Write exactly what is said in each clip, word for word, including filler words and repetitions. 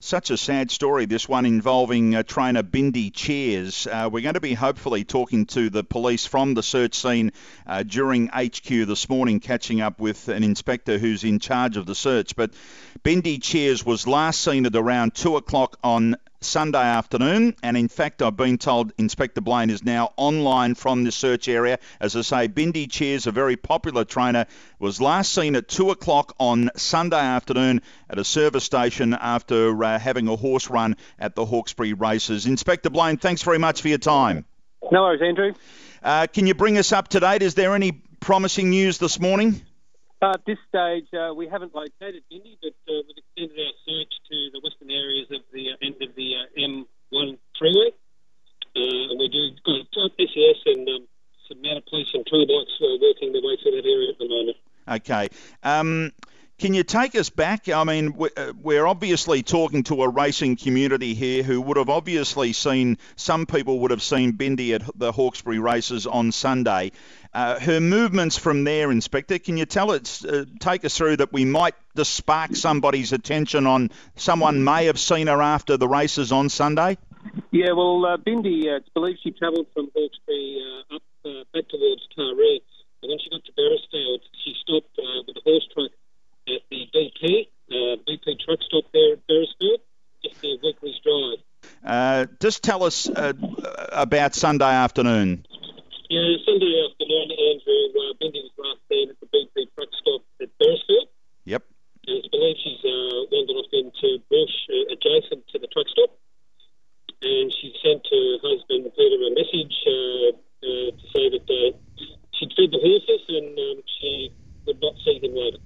such a sad story, this one involving uh, trainer Bindi Cheers. Uh, we're going to be hopefully talking to the police from the search scene uh, during H Q this morning, catching up with an inspector who's in charge of the search. But Bindi Cheers was last seen at around two o'clock on Sunday afternoon, and in fact I've been told Inspector Blaine is now online from the search area. As I say, Bindi Cheers, a very popular trainer, was last seen at two o'clock on Sunday afternoon at a service station after uh, having a horse run at the Hawkesbury races. Inspector Blaine, thanks very much for your time. No worries, Andrew. Uh, can you bring us up to date? Is there any promising news this morning? Uh, at this stage, uh, we haven't located Bindi, but uh, we've extended our search to the western areas of the uh, end of the uh, M one freeway. Uh, and we do got S E S and um, some mounted police and toolbox uh, working their way through that area at the moment. Okay. Um, can you take us back? I mean, we're obviously talking to a racing community here who would have obviously seen, some people would have seen Bindi at the Hawkesbury races on Sunday. Uh, her movements from there, Inspector, can you tell us, uh, take us through that we might just spark somebody's attention on someone may have seen her after the races on Sunday? Yeah, well, uh, Bindi, uh, it's believed she travelled from Hawkesbury uh, up uh, back towards Taree. And when she got to Beresfield, she stopped uh, with a horse truck at the B P, uh, B P truck stop there at Beresfield, just near Weekly's Drive. Uh, just tell us uh, about Sunday afternoon. Yeah, Sunday afternoon, Andrew, uh, Bindi was last seen at the B P truck stop at Beresfield. Yep. And it's believed she's uh, wandered off into bush uh, adjacent to the truck stop. And she sent her husband, Peter, a message uh, uh, to say that uh, she'd fed the horses and um, she would not see him later.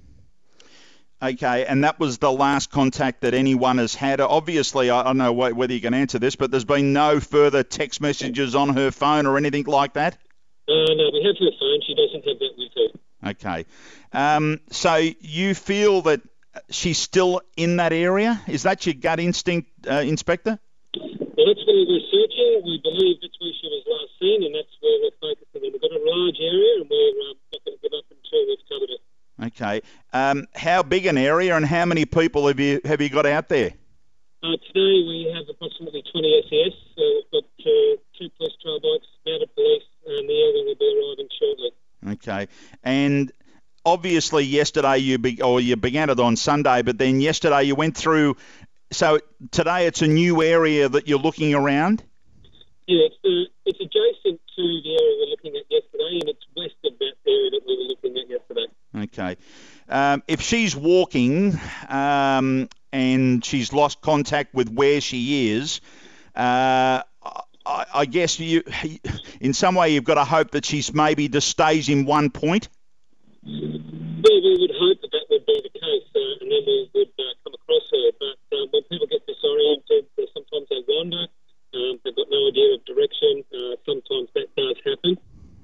Okay, and that was the last contact that anyone has had. Obviously, I don't know whether you can answer this, but there's been no further text messages on her phone or anything like that? Uh, no, we have her phone. She doesn't have that with her. Okay. Um, so you feel that she's still in that area? Is that your gut instinct, uh, Inspector? Well, that's where we're searching. We believe that's where she was last seen, and that's where we're focusing. We've got a large area, and we're um, not going to give up until we've covered it. Okay. Um, how big an area, and how many people have you have you got out there? Uh, today we have approximately twenty S E S. Uh, we've got uh, two police trail bikes, mounted police, and the other will be arriving shortly. Okay. And obviously yesterday you be, or you began it on Sunday, but then yesterday you went through. So today it's a new area that you're looking around? Yeah, it's, uh, it's adjacent to the area we were looking at yesterday, and it's west of that area that we were looking at yesterday. Okay. Um, if she's walking um, and she's lost contact with where she is, uh, I, I guess you, in some way you've got to hope that she's maybe just stays in one point? Well, we would hope that that would be the case, uh, and then we would uh, come across her. But um, when people get disoriented, uh, sometimes they wander. Um, they've got no idea of direction. Uh, sometimes that does happen.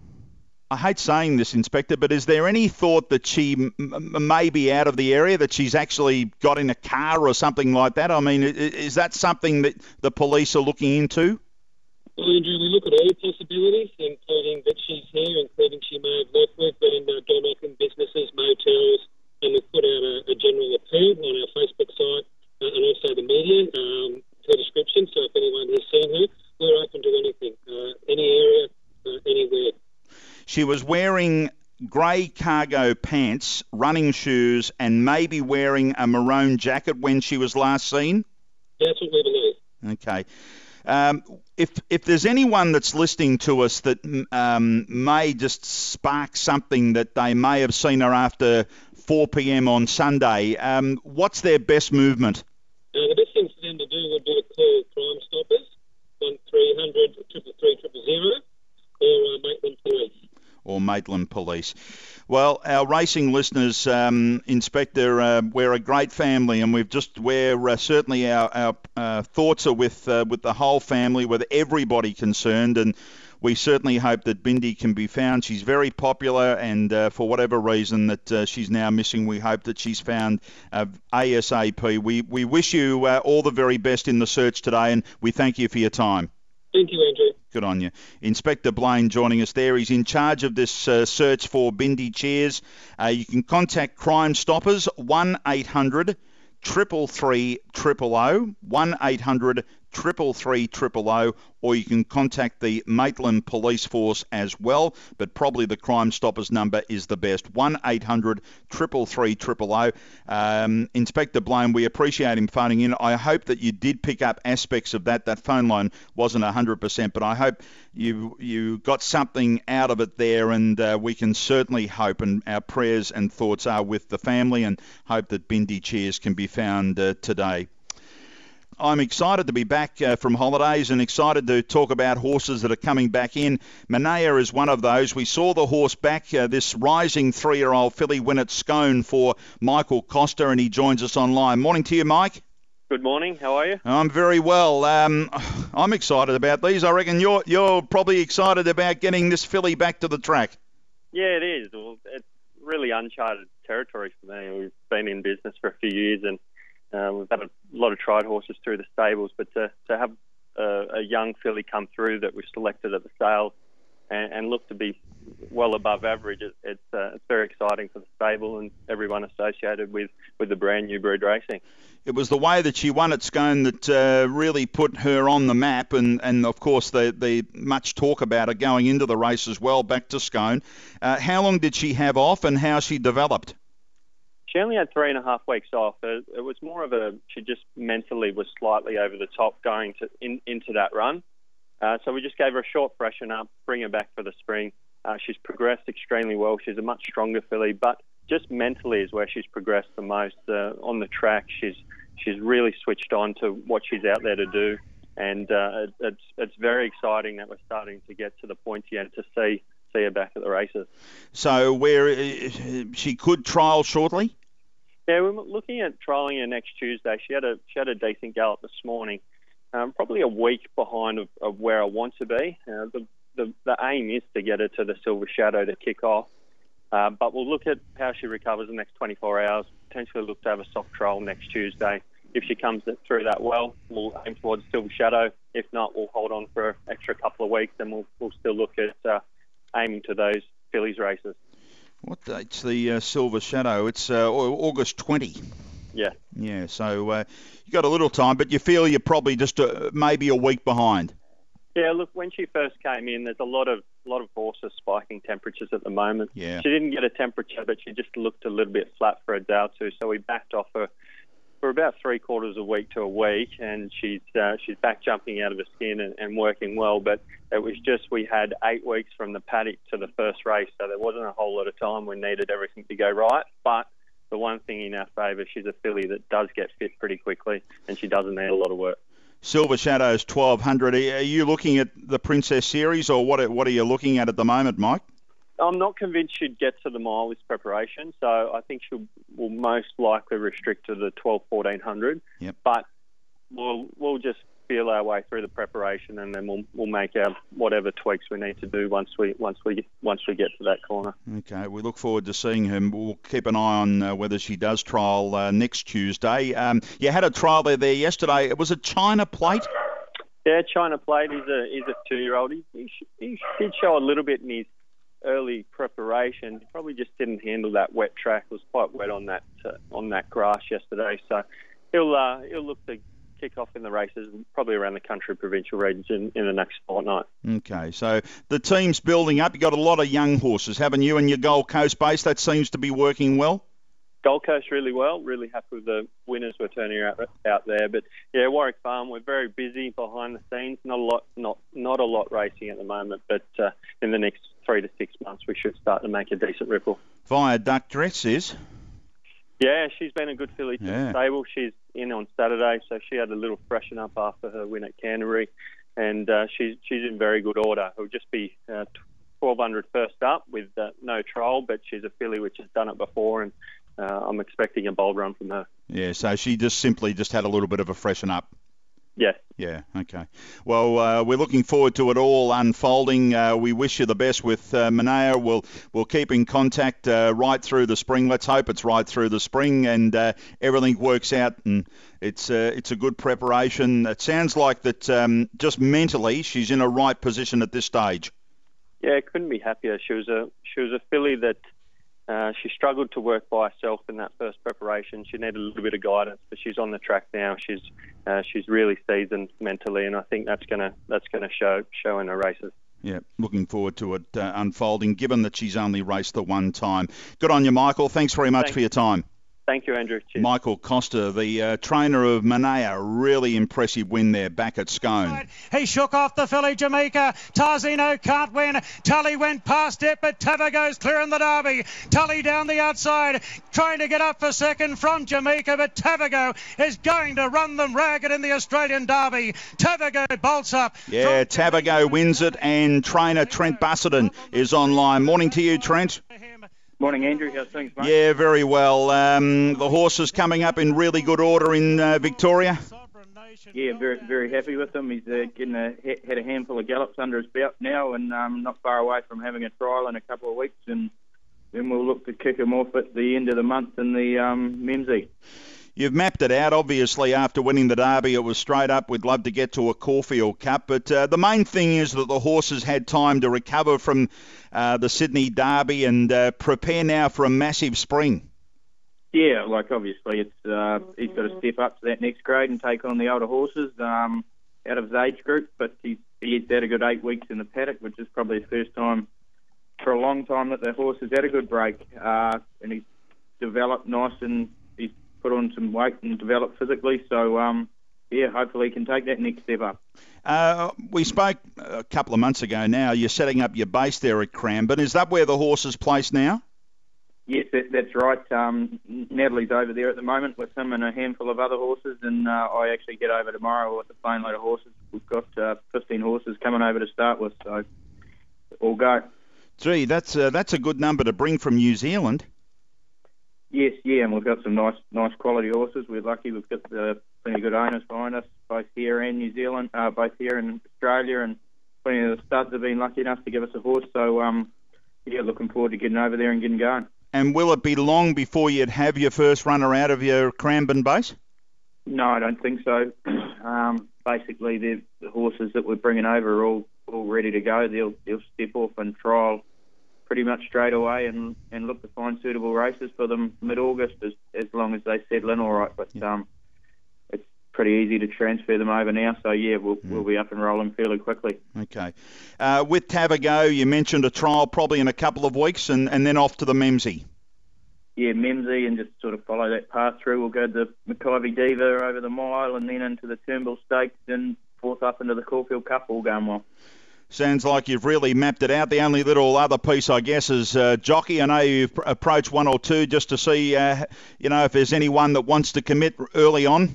I hate saying this, Inspector, but is there any thought that she m- m- may be out of the area, that she's actually got in a car or something like that? I mean, is that something that the police are looking into? Well, Andrew, we look at all possibilities, including that she's here, including she may have left. We've been uh, door knocking businesses, motels, and we've put out a, a general appeal on our Facebook site uh, and also the media, um, her description. So if anyone has seen her, we're open to anything, uh, any area, uh, anywhere. She was wearing grey cargo pants, running shoes, and maybe wearing a maroon jacket when she was last seen? That's what we believe. Okay. Um, if if there's anyone that's listening to us that um, may just spark something that they may have seen her after four p.m. on Sunday, um, what's their best movement? Uh, the best thing for them to do would be to call Crime Stoppers, one three hundred, triple three, triple zero, or uh, Maitland Police. Or Maitland Police. Well, our racing listeners, um, Inspector, uh, we're a great family, and we've just we're uh, certainly our, our uh, thoughts are with uh, with the whole family, with everybody concerned, and we certainly hope that Bindi can be found. She's very popular, and uh, for whatever reason that uh, she's now missing, we hope that she's found uh, ASAP. We we wish you uh, all the very best in the search today, and we thank you for your time. Thank you, Andrew. Good on you. Inspector Blaine joining us there. He's in charge of this uh, search for Bindi Cheers. Uh, you can contact Crime Stoppers, one eight hundred, three three three, triple oh, one eight hundred three three three oh, or you can contact the Maitland Police Force as well, but probably the Crime Stoppers number is the best, one eight hundred three three three oh. Um, Inspector Blown, we appreciate him phoning in. I hope that you did pick up aspects of that. That phone line wasn't one hundred percent, but I hope you you got something out of it there, and uh, we can certainly hope, and our prayers and thoughts are with the family, and hope that Bindi Cheers can be found uh, today. I'm excited to be back uh, from holidays and excited to talk about horses that are coming back in. Manea is one of those. We saw the horse back, uh, this rising three-year-old filly win at Scone for Michael Costa, and he joins us online. Morning to you, Mike. Good morning. How are you? I'm very well. Um, I'm excited about these. I reckon you're you're probably excited about getting this filly back to the track. Yeah, it is. Well, it's really uncharted territory for me. We've been in business for a few years, and Uh, we've had a lot of tried horses through the stables, but to, to have uh, a young filly come through that we selected at the sale and, and look to be well above average, it, it's, uh, it's very exciting for the stable and everyone associated with, with the brand new breed racing. It was the way that she won at Scone that uh, really put her on the map, and, and of course the, the much talk about her going into the race as well, back to Scone. Uh, how long did she have off, and how she developed? She only had three and a half weeks off. It, it was more of a, she just mentally was slightly over the top going to in, into that run. Uh, so we just gave her a short freshen up, bring her back for the spring. Uh, she's progressed extremely well. She's a much stronger filly, but just mentally is where she's progressed the most. Uh, on the track, she's she's really switched on to what she's out there to do. And uh, it, it's, it's very exciting that we're starting to get to the pointy end to see, see her back at the races. So where uh, she could trial shortly? Yeah, we're looking at trialling her next Tuesday. She had a she had a decent gallop this morning, um, probably a week behind of, of where I want to be. Uh, the, the the aim is to get her to the Silver Shadow to kick off, uh, but we'll look at how she recovers the next twenty-four hours. Potentially look to have a soft trial next Tuesday. If she comes through that well, we'll aim towards Silver Shadow. If not, we'll hold on for an extra couple of weeks, and we'll we'll still look at uh, aiming to those fillies races. What date's the uh, Silver Shadow? It's uh, August twentieth. Yeah. Yeah, so uh, you got a little time, but you feel you're probably just uh, maybe a week behind. Yeah, look, when she first came in, there's a lot of lot of horses spiking temperatures at the moment. Yeah. She didn't get a temperature, but she just looked a little bit flat for a day or two, so we backed off her for about three quarters of a week to a week, and she's uh, she's back jumping out of her skin and, and working well. But it was just we had eight weeks from the paddock to the first race, so there wasn't a whole lot of time. We needed everything to go right. But the one thing in our favour, she's a filly that does get fit pretty quickly, and she doesn't need a lot of work. Silver Shadow's twelve hundred. Are you looking at the Princess Series, or what? What are you looking at at the moment, Mike? I'm not convinced she'd get to the mile this preparation, so I think she will most likely restrict to the twelve, fourteen hundred. Yep. But we'll we'll just feel our way through the preparation, and then we'll we'll make our whatever tweaks we need to do once we once we once we get to that corner. Okay, we look forward to seeing her. We'll keep an eye on uh, whether she does trial uh, next Tuesday. Um, you had a trial there there yesterday. It was a China Plate. Yeah, China Plate. He's a he's a two-year-old. He, he, he did show a little bit in his early preparation. He probably just didn't handle that wet track. It was quite wet on that uh, on that grass yesterday. So he'll uh, he'll look to kick off in the races probably around the country provincial region in the next fortnight. Okay, so the team's building up. You've got a lot of young horses, haven't you, in your Gold Coast base? That seems to be working well. Gold Coast really well. Really happy with the winners we're turning out out there. But yeah, Warwick Farm, we're very busy behind the scenes. Not a lot, not not a lot racing at the moment. But uh, in the next three to six months, we should start to make a decent ripple. Viaduct Dress is. Yeah, she's been a good filly to yeah. the stable. She's in on Saturday, so she had a little freshen up after her win at Canterbury, and uh, she's she's in very good order. It'll just be uh, twelve hundred first up with uh, no trial, but she's a filly which has done it before, and Uh, I'm expecting a bold run from her. Yeah, so she just simply just had a little bit of a freshen up. Yes. Yeah, okay. Well, uh, we're looking forward to it all unfolding. Uh, we wish you the best with uh, Manea. We'll, we'll keep in contact uh, right through the spring. Let's hope it's right through the spring and uh, everything works out and it's, uh, it's a good preparation. It sounds like that um, just mentally she's in a right position at this stage. Yeah, couldn't be happier. She was a she was a filly that Uh, she struggled to work by herself in that first preparation. She needed a little bit of guidance, but she's on the track now. She's uh, she's really seasoned mentally, and I think that's gonna that's gonna show show in her races. Yeah, looking forward to it uh, unfolding, given that she's only raced the one time. Good on you, Michael. Thanks very much Thanks. for your time. Thank you, Andrew. Cheers. Michael Costa, the uh, trainer of Manea, really impressive win there back at Scone. He shook off the filly Jamaica. Tarzino can't win. Tully went past it, but Tavago's clear in the Derby. Tully down the outside, trying to get up for second from Jamaica, but Tavago is going to run them ragged in the Australian Derby. Tavago bolts up. Yeah, Tavago wins it, and trainer Trent Busselton is online. Morning to you, Trent. Morning, Andrew. How's things, mate? Yeah, very well. Um, the horse is coming up in really good order in uh, Victoria. Yeah, very very happy with him. He's uh, getting a, had a handful of gallops under his belt now, and um, not far away from having a trial in a couple of weeks, and then we'll look to kick him off at the end of the month in the um, Memsey. You've mapped it out, obviously, after winning the Derby. It was straight up. We'd love to get to a Caulfield Cup. But uh, the main thing is that the horse has had time to recover from uh, the Sydney Derby and uh, prepare now for a massive spring. Yeah, like obviously it's uh, he's got to step up to that next grade and take on the older horses um, out of his age group. But he's, he's had a good eight weeks in the paddock, which is probably the first time for a long time that the horse has had a good break. Uh, and he's developed nice and he's put on some weight and developed physically. So, um, yeah, hopefully he can take that next step up. Uh, we spoke a couple of months ago now. You're setting up your base there at Cranbourne. Is that where the horse is placed now? Yes, that, that's right. Um, Natalie's over there at the moment with him and a handful of other horses, and uh, I actually get over tomorrow with a plane load of horses. We've got uh, fifteen horses coming over to start with, so all go. Gee, that's, uh, that's a good number to bring from New Zealand. Yes, yeah, and we've got some nice, nice quality horses. We're lucky. We've got uh, plenty of good owners behind us, both here and New Zealand, uh, both here in Australia, and plenty of the studs have been lucky enough to give us a horse. So, um, yeah, looking forward to getting over there and getting going. And will it be long before you'd have your first runner out of your Cranbourne base? No, I don't think so. um, basically, the horses that we're bringing over are all, all ready to go. They'll they'll step off and trial pretty much straight away and, and look to find suitable races for them mid-August as, as long as they settle in all right. But yeah. um, it's pretty easy to transfer them over now. So, yeah, we'll, mm. we'll be up and rolling fairly quickly. Okay. Uh, with Tavago, you mentioned a trial probably in a couple of weeks and, and then off to the Memsey. Yeah, Memsey, and just sort of follow that path through. We'll go to the Mackay Diva over the mile and then into the Turnbull Stakes and forth up into the Caulfield Cup, all going well. Sounds like you've really mapped it out. The only little other piece, I guess, is uh, jockey. I know you've approached one or two just to see, uh, you know, if there's anyone that wants to commit early on.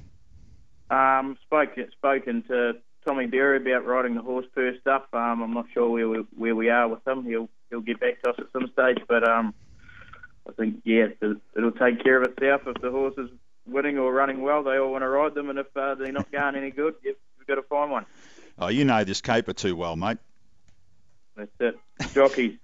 Um, spoke, spoken to Tommy Berry about riding the horse first up. Um, I'm not sure where we, where we are with him. He'll he'll get back to us at some stage, but um, I think, yeah, it'll take care of itself. If the horse is winning or running well, they all want to ride them, and if uh, they're not going any good, we've got to find one. Oh, you know this caper too well, mate. That's it. Jockeys.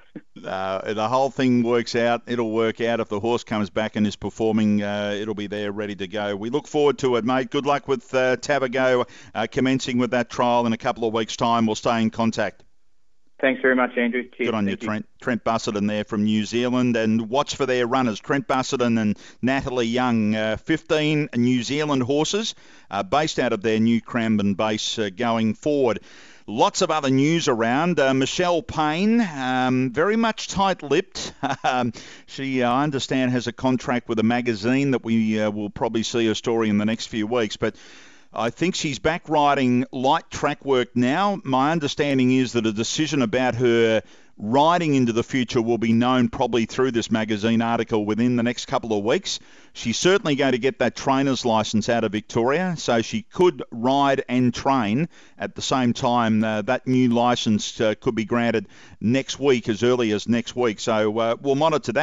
uh, the whole thing works out. It'll work out. If the horse comes back and is performing, uh, it'll be there ready to go. We look forward to it, mate. Good luck with uh, Tavago uh, commencing with that trial in a couple of weeks' time. We'll stay in contact. Thanks very much, Andrew. Cheers. Good on you, Trent. Trent Busselton there from New Zealand. And watch for their runners, Trent Busselton and Natalie Young. Uh, fifteen New Zealand horses uh, based out of their new Cranbourne base uh, going forward. Lots of other news around. Uh, Michelle Payne, um, very much tight-lipped. um, she, uh, I understand, has a contract with a magazine that we uh, will probably see a story in the next few weeks. But I think she's back riding light track work now. My understanding is that a decision about her riding into the future will be known probably through this magazine article within the next couple of weeks. She's certainly going to get that trainer's license out of Victoria, so she could ride and train at the same time. Uh, that new license uh, could be granted next week, as early as next week. So uh, we'll monitor that, but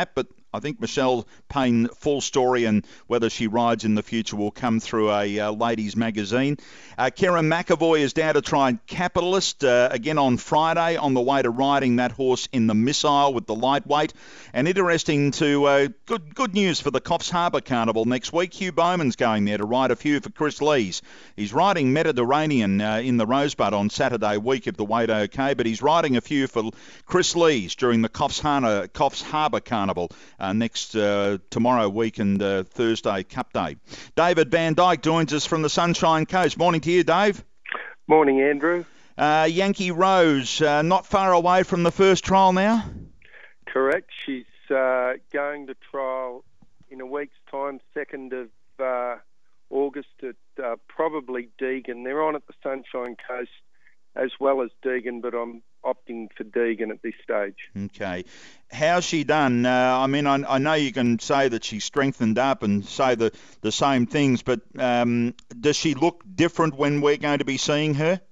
I think Michelle Payne full story and whether she rides in the future will come through a uh, ladies magazine. Uh, Kerrin McEvoy is down to try Capitalist uh, again on Friday on the way to riding that horse in the Missile with the lightweight. And interesting to uh, good good news for the Coffs Harbour Carnival next week. Hugh Bowman's going there to ride a few for Chris Lees. He's riding Mediterranean uh, in the Rosebud on Saturday week if the weight okay, but he's riding a few for Chris Lees during the Coffs Harbour, Coffs Harbour Carnival uh, next uh, tomorrow week and uh, Thursday Cup Day. David Van Dyke joins us from the Sunshine Coast. Morning to you, Dave. Morning, Andrew. Uh, Yankee Rose, uh, not far away from the first trial now? Correct. She's uh, going to trial in a week's time, second of uh, August at uh, probably Deagon. They're on at the Sunshine Coast as well as Deagon, but I'm opting for Deagon at this stage. Okay. How's she done? Uh, I mean, I, I know you can say that she's strengthened up and say the, the same things, but um, does she look different when we're going to be seeing her?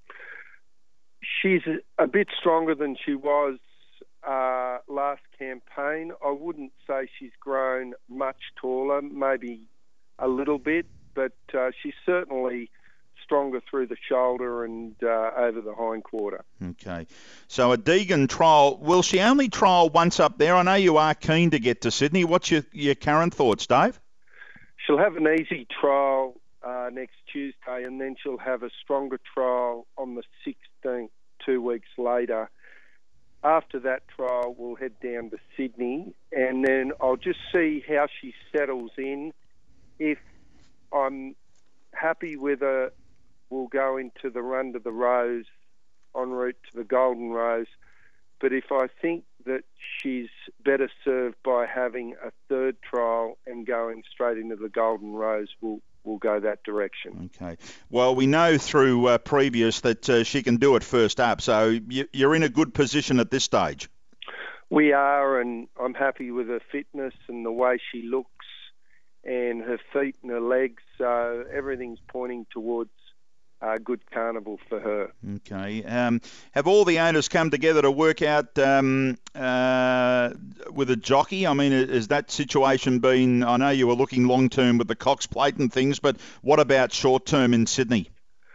She's a, a bit stronger than she was uh, last campaign. I wouldn't say she's grown much taller, maybe a little bit, but uh, she's certainly stronger through the shoulder and uh, over the hindquarter. Okay. So a Deagon trial, will she only trial once up there? I know you are keen to get to Sydney. What's your, your current thoughts, Dave? She'll have an easy trial uh, next Tuesday, and then she'll have a stronger trial on the sixteenth, two weeks later. After that trial, we'll head down to Sydney, and then I'll just see how she settles in. If I'm happy with her, we'll go into the Run to the Rose en route to the Golden Rose. But if I think that she's better served by having a third trial and going straight into the Golden Rose, we'll, we'll go that direction. Okay. Well, we know through uh, previous that uh, she can do it first up, so you, you're in a good position at this stage. We are, and I'm happy with her fitness and the way she looks and her feet and her legs, so everything's pointing towards a good carnival for her. Okay. Um, have all the owners come together to work out um, uh, with a jockey? I mean, has that situation been, I know you were looking long-term with the Cox Plate and things, but what about short-term in Sydney?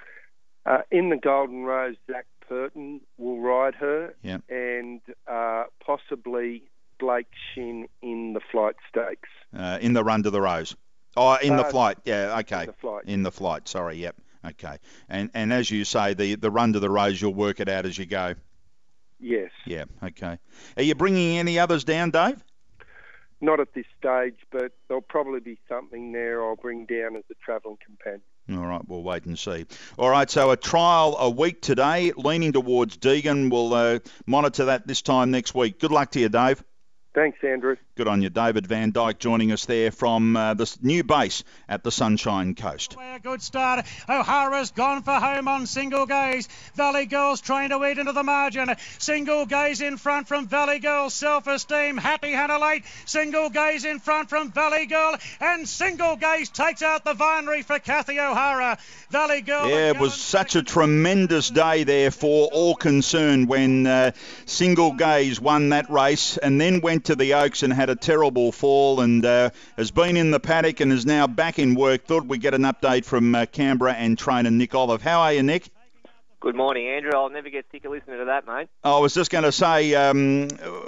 Uh, in the Golden Rose, Zach Purton will ride her, yep. and uh, possibly Blake Shin in the Flight Stakes. Uh, in the Run to the Rose? Oh, in uh, the flight, yeah, okay. In the flight. In the flight, sorry, yep. Okay. And and as you say, the, the Run to the Rose, you'll work it out as you go? Yes. Yeah, okay. Are you bringing any others down, Dave? Not at this stage, but there'll probably be something there I'll bring down as a travelling companion. All right, we'll wait and see. All right, so a trial a week today, leaning towards Deagon. We'll uh, monitor that this time next week. Good luck to you, Dave. Thanks, Andrew. Good on you. David Van Dyke joining us there from uh, the new base at the Sunshine Coast. A good start. O'Hara's gone for home on Single Gaze. Valley Girls trying to eat into the margin. Single Gaze in front from Valley Girl. Self-Esteem. Happy Hannah late. Single Gaze in front from Valley Girl. And Single Gaze takes out the Vinery for Kathy O'Hara. Valley Girl. Yeah, it was such a tremendous day there for all concerned when uh, Single Gaze won that race and then went to the Oaks and had a terrible fall and uh, has been in the paddock and is now back in work. Thought we'd get an update from uh, Canberra and trainer Nick Olive. How are you, Nick? Good morning, Andrew. I'll never get sick of listening to that, mate. I was just going to say, um,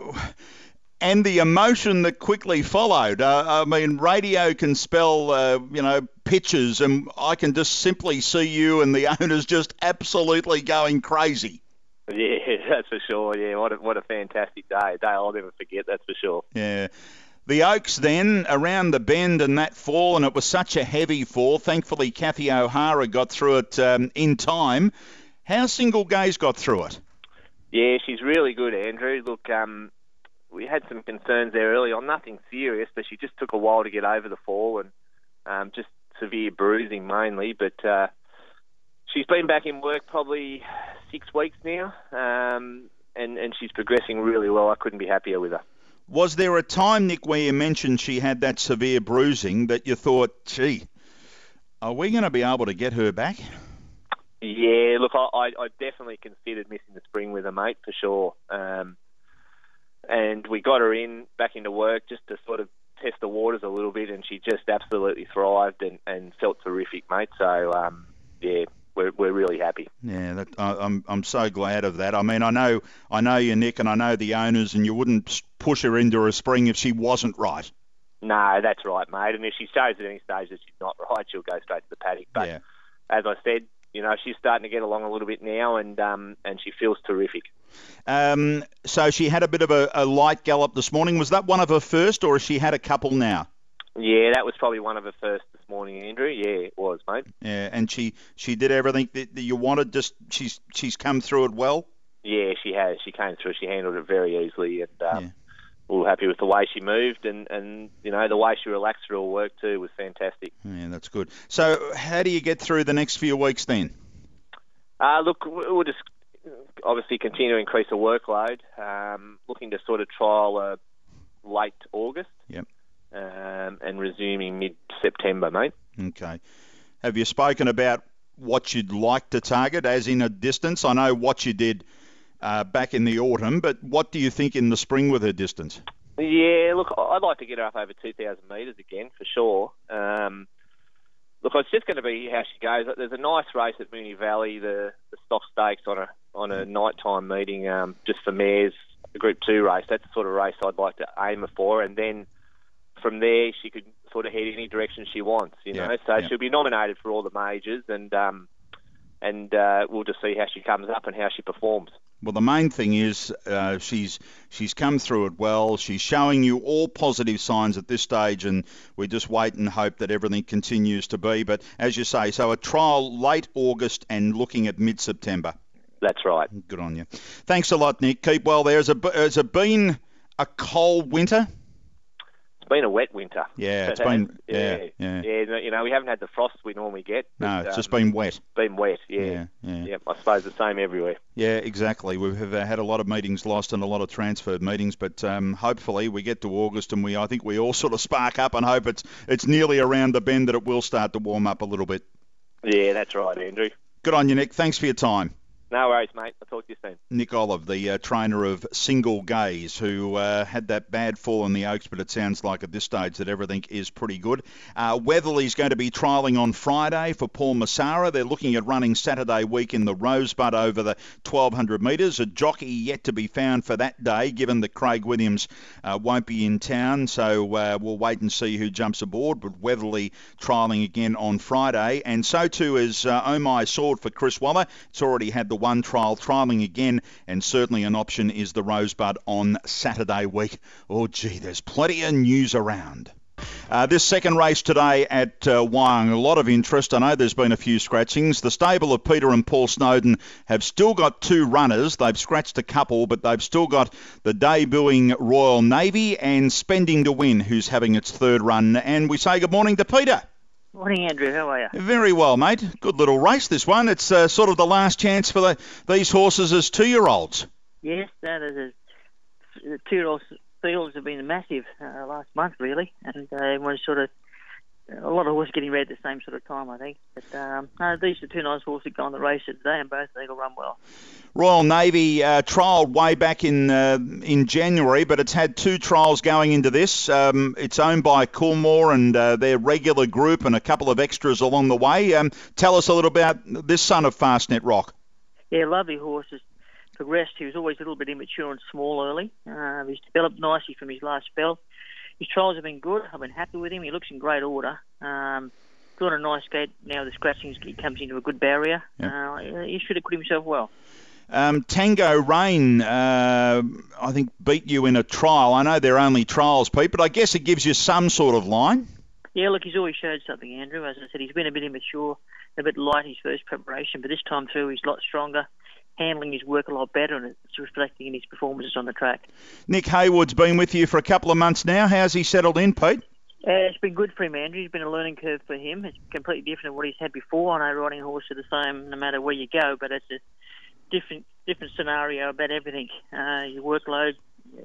and the emotion that quickly followed. Uh, I mean, radio can spell, uh, you know, pitches, and I can just simply see you and the owners just absolutely going crazy. Yeah, that's for sure. Yeah, what a, what a fantastic day. A day I'll never forget, that's for sure. Yeah. The Oaks then, around the bend and that fall, and it was such a heavy fall. Thankfully, Kathy O'Hara got through it um, in time. How Single Gaze got through it? Yeah, she's really good, Andrew. Look, um, we had some concerns there early on. Nothing serious, but she just took a while to get over the fall and um, just severe bruising mainly. But uh, she's been back in work probably six weeks now, um, and, and she's progressing really well. I couldn't be happier with her. Was there a time, Nick, where you mentioned she had that severe bruising that you thought, gee, are we going to be able to get her back? Yeah, look, I, I definitely considered missing the spring with her, mate, for sure. Um, and we got her in back into work just to sort of test the waters a little bit, and she just absolutely thrived and, and felt terrific, mate. So, um, yeah, we're we're really happy. Yeah, that, I, I'm I'm so glad of that. I mean, I know I know you, Nick, and I know the owners, and you wouldn't push her into a spring if she wasn't right. No, that's right, mate. And if she shows at any stage that she's not right, she'll go straight to the paddock. But yeah. as I said, you know, she's starting to get along a little bit now, and um, and she feels terrific. Um, so she had a bit of a, a light gallop this morning. Was that one of her first, or has she had a couple now? Yeah, that was probably one of her first this morning, Andrew. Yeah, it was, mate. Yeah, and she, she did everything that, that you wanted. Just she's she's come through it well. Yeah, she has. She came through. She handled it very easily, and um, yeah. we were happy with the way she moved, and, and you know the way she relaxed through her work too was fantastic. Yeah, that's good. So, how do you get through the next few weeks then? Uh, look, we'll just obviously continue to increase the workload. Um, looking to sort of trial uh, late August. Yep. Um, and resuming mid-September, mate. Okay. Have you spoken about what you'd like to target, as in a distance? I know what you did uh, back in the autumn, but what do you think in the spring with her distance? Yeah, look, I'd like to get her up over two thousand metres again, for sure. Um, look, it's just going to be how she goes. There's a nice race at Moonee Valley, the, the Stock Stakes on a on a nighttime meeting, um, just for mares, a Group two race. That's the sort of race I'd like to aim her for, and then from there, she could sort of head any direction she wants, you know. Yeah, so yeah. she'll be nominated for all the majors, and um, and uh, we'll just see how she comes up and how she performs. Well, the main thing is uh, she's she's come through it well. She's showing you all positive signs at this stage, and we just wait and hope that everything continues to be. But as you say, so a trial late August and looking at mid-September. That's right. Good on you. Thanks a lot, Nick. Keep well there. Has it, has it been a cold winter? It's been a wet winter. Yeah, it's It has. been, yeah, yeah. Yeah, you know, we haven't had the frost we normally get. No, but, it's um, just been wet. Been wet, yeah. Yeah, yeah. Yeah, I suppose the same everywhere. Yeah, exactly. We've had a lot of meetings lost and a lot of transferred meetings, but um, hopefully we get to August and we, I think we all sort of spark up and hope it's it's nearly around the bend that it will start to warm up a little bit. Yeah, that's right, Andrew. Good on you, Nick. Thanks for your time. No worries, mate. I'll talk to you soon. Nick Olive, the uh, trainer of Single Gaze, who uh, had that bad fall in the Oaks, but it sounds like at this stage that everything is pretty good. Uh, Weatherly's going to be trialling on Friday for Paul Massara. They're looking at running Saturday week in the Rosebud over the twelve hundred metres. A jockey yet to be found for that day, given that Craig Williams uh, won't be in town, so uh, we'll wait and see who jumps aboard. But Weatherly trialling again on Friday, and so too is uh, Oh My Sword for Chris Waller. It's already had the one trial, trialling again, and certainly an option is the Rosebud on Saturday week. Oh, gee, there's plenty of news around. Uh, this second race today at uh, Wyong, a lot of interest. I know there's been a few scratchings. The stable of Peter and Paul Snowden have still got two runners. They've scratched a couple, but they've still got the debuting Royal Navy and Spending to Win, who's having its third run. And we say good morning to Peter. Morning, Andrew. How are you? Very well, mate. Good little race, this one. It's uh, sort of the last chance for the, these horses as two-year-olds. Yes, that is. A, the two-year-old fields have been massive uh, last month, really, and uh, everyone's sort of a lot of horses getting ready at the same sort of time, I think. But um, uh, these are two nice horses that go on the race today, and both they will run well. Royal Navy uh, trialled way back in uh, in January, but it's had two trials going into this. Um, it's owned by Coolmore and uh, their regular group and a couple of extras along the way. Um, tell us a little about this son of Fastnet Rock. Yeah, lovely horse. Has progressed. He was always a little bit immature and small early. Uh, he's developed nicely from his last spell. His trials have been good. I've been happy with him. He looks in great order. Um, got a nice gait. Now the scratchings, he comes into a good barrier. Yep. Uh, he should have put himself well. Um, Tango Rain, uh, I think, beat you in a trial. I know they're only trials, Pete, but I guess it gives you some sort of line. Yeah, look, he's always showed something, Andrew. As I said, he's been a bit immature, a bit light his first preparation, but this time through he's a lot stronger, handling his work a lot better, and it's reflecting in his performances on the track. Nick Haywood's been with you for a couple of months now. How's he settled in, Pete? Uh, it's been good for him, Andrew. It's been a learning curve for him. It's completely different than what he's had before. I know riding a horse is the same no matter where you go, but it's a different different scenario about everything. Uh, your workload,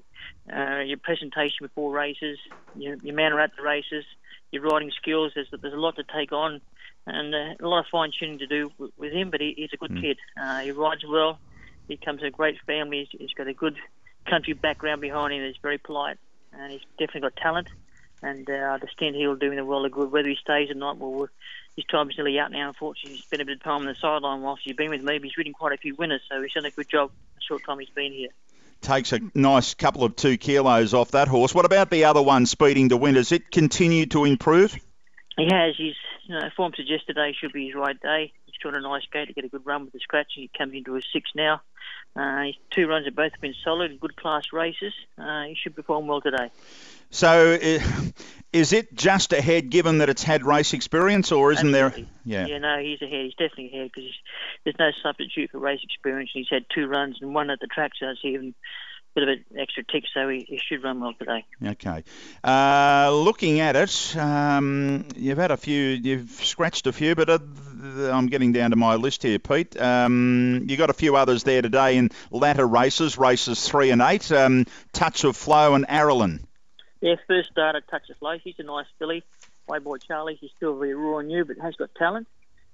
uh, your presentation before races, your, your manner at the races, your riding skills. There's, there's a lot to take on, and uh, a lot of fine-tuning to do with, with him, but he, he's a good mm. kid. Uh, he rides well. He comes from a great family. He's, he's got a good country background behind him is very polite, and he's definitely got talent. And uh, I understand he'll do in the world of good. Whether he stays or not, well, his time's nearly out now. Unfortunately, he's spent a bit of time on the sideline whilst he's been with me. But he's ridden quite a few winners, so he's done a good job in the short time he's been here. Takes a nice couple of two kilos off that horse. What about the other one, Speeding to Win? Has it continued to improve? He has. His you know, form suggests today should be his right day. He's trying a nice gate to get a good run with the scratch. He comes into his six now. Uh, his two runs have both been solid, good class races. Uh, he should perform well today. So uh, is it just ahead given that it's had race experience, or isn't Absolutely. there... Yeah. yeah, no, he's ahead. He's definitely ahead because there's no substitute for race experience. He's had two runs and one at the track, so it's even a bit of an extra tick, so he, he should run well today. Okay. Uh, looking at it, um, you've had a few, you've scratched a few, but uh, I'm getting down to my list here, Pete. Um, you got a few others there today in latter races, races three and eight, um, Touch of Flow and Aralyn. Yeah, first starter, Touch of Flow. He's a nice filly. My boy Charlie, he's still very raw and new, but has got talent.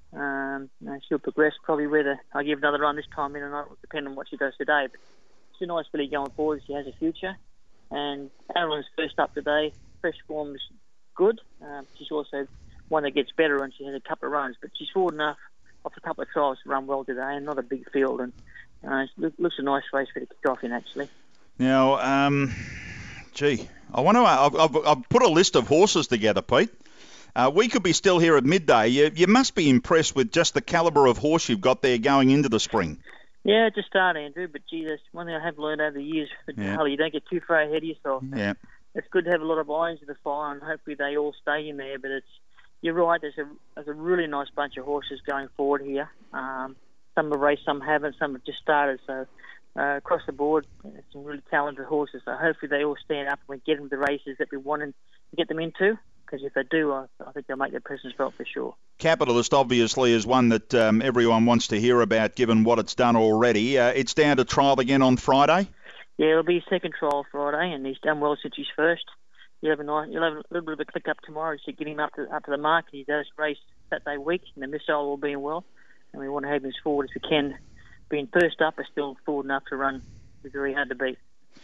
Um, you know, she'll progress probably whether I give another run this time in or not, depending on what she does today. But she's a nice filly going forward. She has a future. And Aralyn's first up today. Fresh form's good. Um, she's also one that gets better, and she has a couple of runs. But she's forward enough off a couple of trials to run well today, and not a big field. And uh, it looks a nice race for her to kick off in, actually. Now, um, gee, I want to. I've, I've, I've put a list of horses together, Pete. Uh, we could be still here at midday. You, you must be impressed with just the calibre of horse you've got there going into the spring. Yeah, just start, Andrew. But gee, that's one thing I have learned over the years. Yeah. Harley, you don't get too far ahead of yourself. Yeah. It's good to have a lot of irons in the fire, and hopefully they all stay in there. But it's you're right. There's a there's a really nice bunch of horses going forward here. Um, some have raced, some haven't, some have just started. So. Uh, across the board, some really talented horses. So hopefully they all stand up and we get them the races that we want to get them into. Because if they do, I, I think they'll make their presence felt for sure. Capitalist, obviously, is one that um, everyone wants to hear about, given what it's done already. Uh, it's down to trial again on Friday? Yeah, it'll be his second trial Friday, and he's done well since his first. You'll have a, nice, you'll have a little bit of a click up tomorrow to get him up to up to the mark. He does race Saturday week, and the missile all being well. And we want to have him as forward as we can. Being first up is still forward enough to run. It's very hard to beat.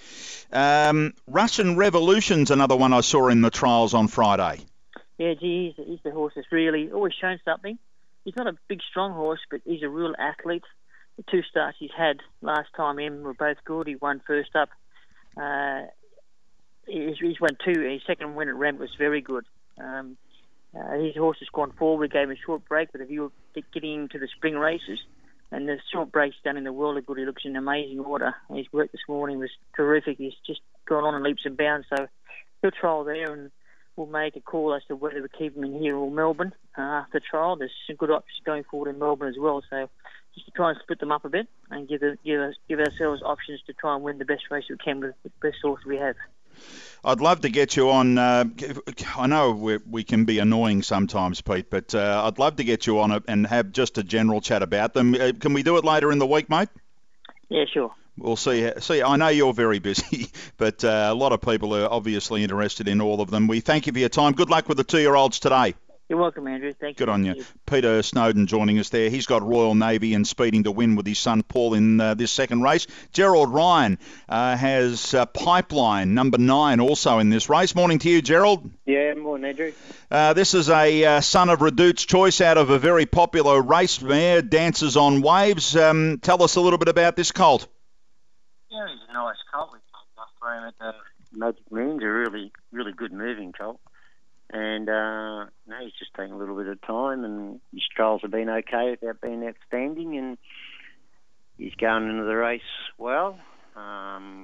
Um, Russian Revolution's another one I saw in the trials on Friday. Yeah, gee, he's, he's the horse that's really always shown something. He's not a big, strong horse, but he's a real athlete. The two starts he's had last time in were both good. He won first up. Uh, he's, he's won two. His second win at Rem was very good. Um, uh, his horse has gone forward. We gave him a short break, but if you were getting into the spring races, and the short breaks done in the world of good, he looks in amazing order. His work this morning was terrific. He's just gone on in leaps and bounds. So he'll trial there, and we'll make a call as to whether we keep him in here or Melbourne uh, after trial. There's some good options going forward in Melbourne as well. So just to try and split them up a bit and give the, give, us, give ourselves options to try and win the best race we can with the best horse we have. I'd love to get you on. Uh, I know we we can be annoying sometimes, Pete, but uh, I'd love to get you on it and have just a general chat about them. Uh, can we do it later in the week, mate? Yeah, sure. We'll see. See, I know you're very busy, but uh, a lot of people are obviously interested in all of them. We thank you for your time. Good luck with the two-year-olds today. You're welcome, Andrew. Thank Good you. Good on you. Peter Snowden joining us there. He's got Royal Navy and Speeding to Win with his son Paul in uh, this second race. Gerald Ryan uh, has uh, Pipeline, number nine, also in this race. Morning to you, Gerald. Yeah, morning, Andrew. Uh, this is a uh, son of Redout's Choice out of a very popular race mare, Dances on Waves. Um, tell us a little bit about this colt. Yeah, he's a nice colt. We played enough for him at the Magic Moon's a really, really good moving colt. And uh, no, he's just taking a little bit of time, and his trials have been okay without being outstanding, and he's going into the race well. Um,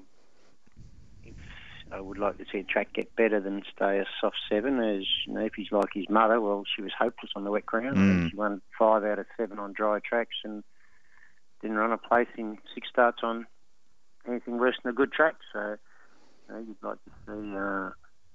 if I would like to see a track get better than stay a soft seven, as you know, if he's like his mother, well, she was hopeless on the wet ground. Mm. She won five out of seven on dry tracks and didn't run a place in six starts on anything worse than a good track. So you know, you'd like to see uh,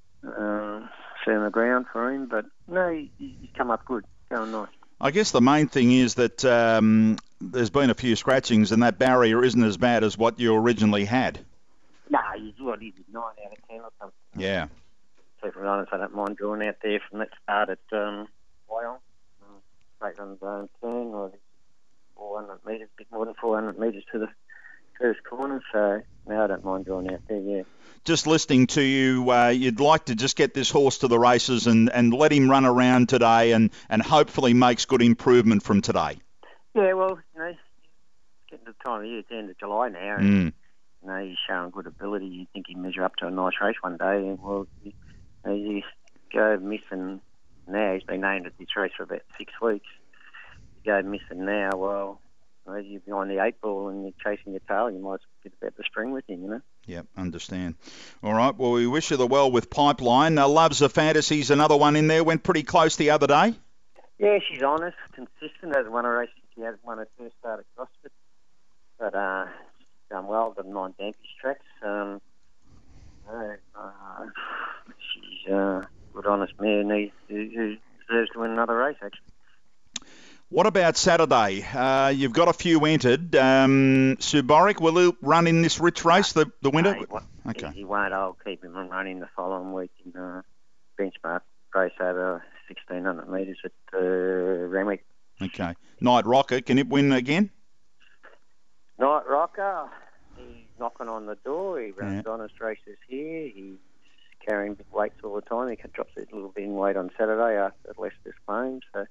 uh, firmer ground for him, but no, he, he's come up good, going nice. I guess the main thing is that um, there's been a few scratchings and that barrier isn't as bad as what you originally had. No, he's what, he's nine out of ten or something. Yeah. People honest, I don't mind drawing out there from that start at um, Wyong. Straight on the zone turn, or four hundred metres, a bit more than four hundred metres to the first corner, so no, I don't mind going out there, yeah. Just listening to you, uh, you'd like to just get this horse to the races and, and let him run around today and, and hopefully makes good improvement from today. Yeah, well, you know, it's getting to the time of year, it's the end of July now, and Mm. you know, he's showing good ability. You think he'd measure up to a nice race one day, and well, you, you, know, you go missing now. He's been named at this race for about six weeks. You go missing now, well, you know, you're behind the eight ball and you're chasing your tail. You might get about the spring with him, you know. Yep, understand. All right, well, we wish you the well with Pipeline. Uh, Loves of Fantasies, another one in there, went pretty close the other day. Yeah, she's honest, consistent. Hasn't won a race since she hasn't won her first start at CrossFit. But uh, she's done well, done nine Dampage tracks. Um, uh, uh, she's uh, good, honest mare who, who deserves to win another race, actually. What about Saturday? Uh, you've got a few entered. Um, Suborik, will he run in this rich race, the, the winner? No, he won't. Okay. He, he won't. I'll keep him running the following week in uh, benchmark race over sixteen hundred metres at uh, Renwick. Okay. Night Rocker, can it win again? Night Rocker, he's knocking on the door. He runs Yeah. honest races here. He's carrying big weights all the time. He can drop a little bit in weight on Saturday after Leicester's claim. So,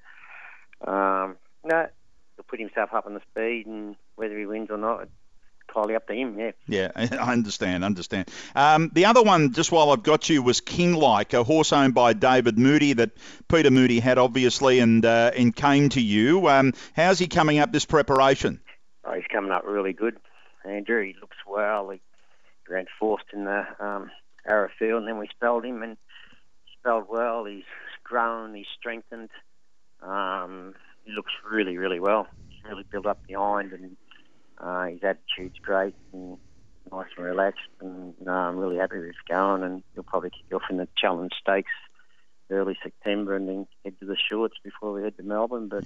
um, no, he'll put himself up on the speed, and whether he wins or not, it's entirely up to him, yeah. Yeah, I understand, understand. Um, the other one, just while I've got you, was Kinglike, a horse owned by David Moody that Peter Moody had, obviously, and uh, and came to you. Um, how's he coming up this preparation? Oh, he's coming up really good, Andrew. He looks well. He ran fourth in the um, Arrowfield, and then we spelled him, and he spelled well. He's grown, he's strengthened. Um, he looks really, really well. He's really built up behind, and uh, his attitude's great and nice and relaxed. And uh, I'm really happy with his going, and he'll probably kick off in the Challenge Stakes early September, and then head to the shorts before we head to Melbourne. But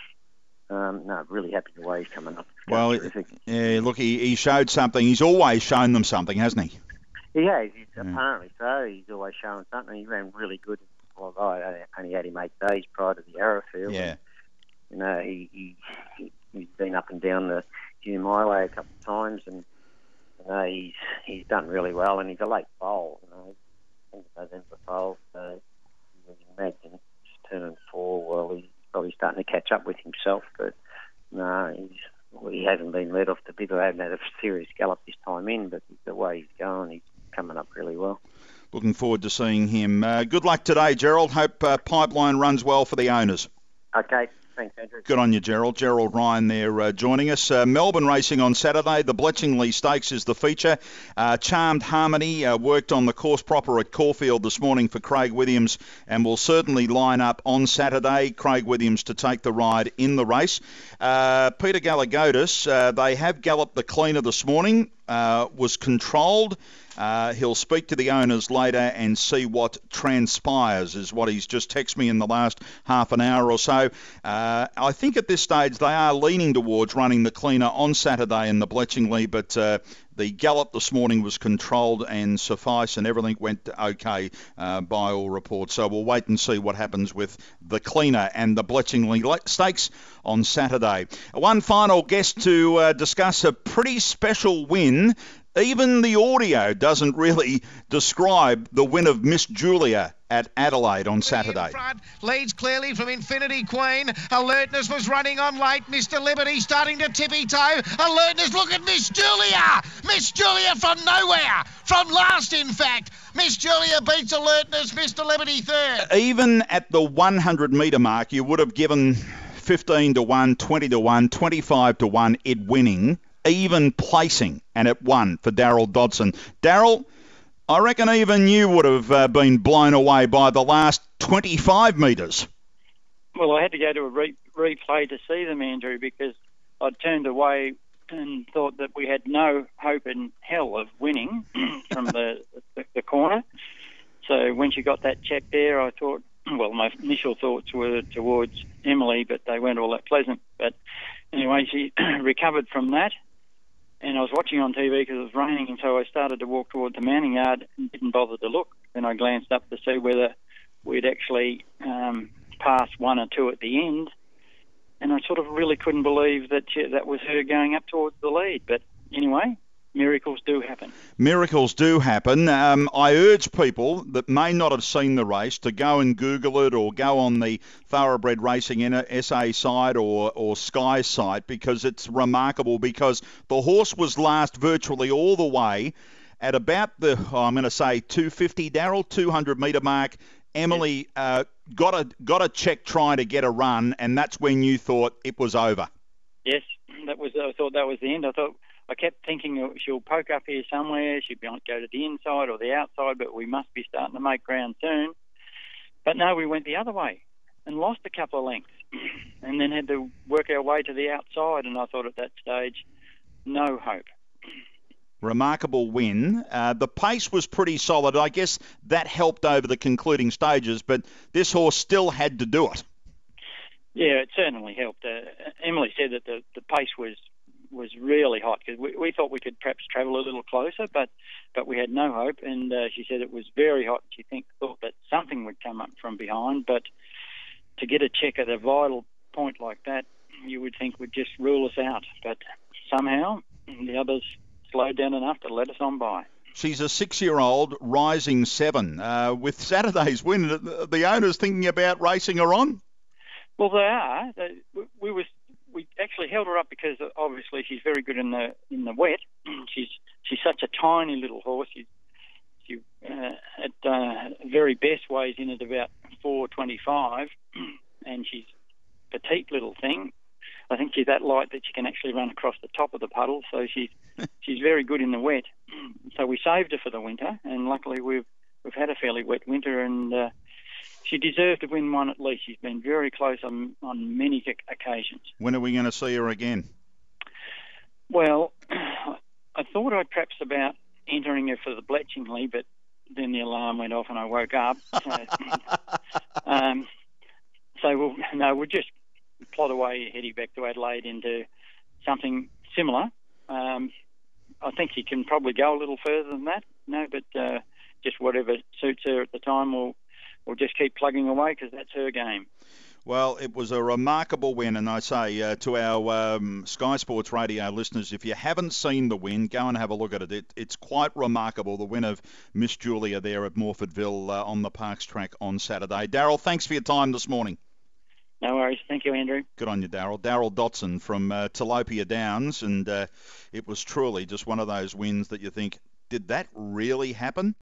Um, no, really happy the way he's coming up. Well, yeah, look, he, he showed something. He's always shown them something, hasn't he? He has. He's, Yeah. Apparently so. He's always showing something. He ran really good. Well, I only had him eight days prior to the Arrowfield. Yeah. You know, he, he, he, he's been up and down the Hume Highway a couple of times, and you know, he's he's done really well, and he's a late foal. You know, I think November foal, so you can imagine just turning four. Well, he's probably starting to catch up with himself, but no, he's, well, he hasn't been led off the bit. I haven't had a serious gallop this time in, but the way he's going, he's coming up really well. Looking forward to seeing him. Uh, good luck today, Gerald. Hope uh, Pipeline runs well for the owners. Okay, thanks, Andrew. Good on you, Gerald. Gerald Ryan there uh, joining us. Uh, Melbourne racing on Saturday. The Bletchingley Stakes is the feature. Uh, Charmed Harmony uh, worked on the course proper at Caulfield this morning for Craig Williams and will certainly line up on Saturday. Craig Williams to take the ride in the race. Uh, Peter Galagotis, uh, they have galloped the cleaner this morning, uh, was controlled. Uh, he'll speak to the owners later and see what transpires, is what he's just texted me in the last half an hour or so. Uh, I think at this stage they are leaning towards running the cleaner on Saturday in the Bletchingley, but uh, the gallop this morning was controlled and suffice, and everything went okay uh, by all reports. So we'll wait and see what happens with the cleaner and the Bletchingley Stakes on Saturday. One final guest to uh, discuss a pretty special win. Even the audio doesn't really describe the win of Miss Julia at Adelaide on Saturday. In front, leads clearly from Infinity Queen. Alertness was running on late. Mister Liberty starting to tippy toe. Alertness, look at Miss Julia. Miss Julia from nowhere. From last, in fact. Miss Julia beats Alertness. Mister Liberty third. Even at the one hundred metre mark, you would have given fifteen to one, twenty to one, twenty-five to one it winning. Even placing, and it won for Daryl Dodson. Daryl, I reckon even you would have uh, been blown away by the last twenty-five metres. Well, I had to go to a re- replay to see them, Andrew, because I'd turned away and thought that we had no hope in hell of winning from the, the the corner. So when she got that check there, I thought, well, my initial thoughts were towards Emily, but they weren't all that pleasant. But anyway, she recovered from that. And I was watching on T V because it was raining, and so I started to walk towards the mounting yard and didn't bother to look. Then I glanced up to see whether we'd actually um, passed one or two at the end, and I sort of really couldn't believe that she, that was her going up towards the lead. But anyway, miracles do happen. Miracles do happen. Um, I urge people that may not have seen the race to go and Google it or go on the Thoroughbred Racing S A site or, or Sky site, because it's remarkable, because the horse was last virtually all the way at about the, oh, I'm going to say two fifty, Daryl, two hundred metre mark. Emily uh, got a got a check trying to get a run, and that's when you thought it was over. Yes, that was. I thought that was the end. I thought I kept thinking she'll poke up here somewhere. She might go to the inside or the outside, but we must be starting to make ground soon. But no, we went the other way and lost a couple of lengths, and then had to work our way to the outside. And I thought at that stage, no hope. Remarkable win. Uh, the pace was pretty solid. I guess that helped over the concluding stages, but this horse still had to do it. Yeah, it certainly helped. Uh, Emily said that the, the pace was was really hot, because we, we thought we could perhaps travel a little closer, but but we had no hope. And uh, she said it was very hot. She think thought that something would come up from behind, but to get a check at a vital point like that, you would think would just rule us out. But somehow the others slowed down enough to let us on by. She's a six-year-old rising seven. Uh, with Saturday's win, the, the owner's thinking about racing her on? Well, they are. They, we was we actually held her up because obviously she's very good in the in the wet. She's she's such a tiny little horse. She's, she uh, at uh, very best weighs in at about four twenty-five, and she's a petite little thing. I think she's that light that she can actually run across the top of the puddle, so she's she's very good in the wet. So we saved her for the winter, and luckily we've we've had a fairly wet winter, and uh, she deserved to win one at least. She's been very close on on many occasions. When are we going to see her again? Well, I thought I'd perhaps about entering her for the Bletchingley, but then the alarm went off and I woke up. So, um, so we'll, no, we'll just plot away heading back to Adelaide into something similar. Um, I think she can probably go a little further than that. No, but uh, just whatever suits her at the time, we'll, we'll just keep plugging away, because that's her game. Well, it was a remarkable win, and I say uh, to our um, Sky Sports Radio listeners, if you haven't seen the win, go and have a look at it. it it's quite remarkable, the win of Miss Julia there at Morfordville uh, on the Parks track on Saturday. Daryl, thanks for your time this morning. No worries. Thank you, Andrew. Good on you, Daryl. Daryl Dotson from uh, Tilapia Downs, and uh, it was truly just one of those wins that you think, did that really happen?